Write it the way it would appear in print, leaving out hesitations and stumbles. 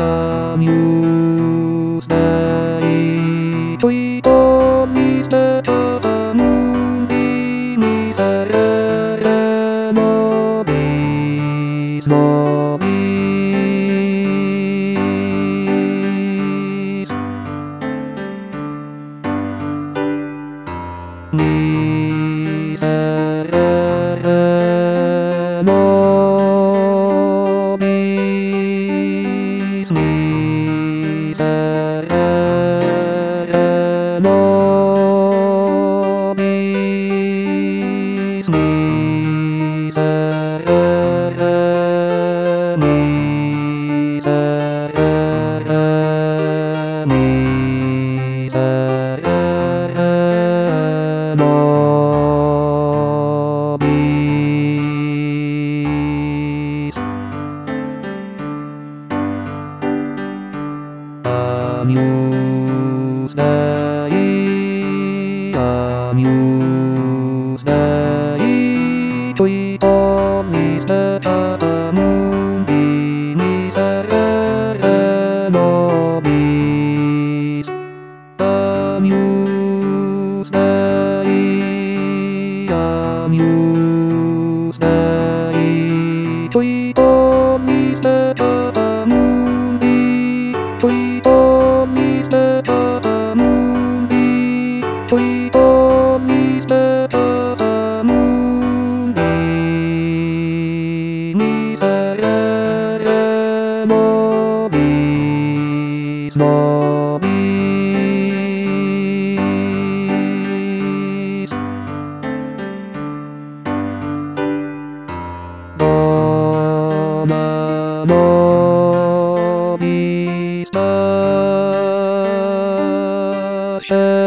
amuse day Tweet on Mr. Moonbeam Mobbies Amuse day, amuse day. Tweet on Mr. Moonbeam, Mr. Mobbies. Amuse day, amuse day. Tweet on Mr. Moonbeam. Tweet on Mr. Moonbeam. Tweet on Mr. Moonbeam. Mr. Mobbies, Mobbies. Mobbies.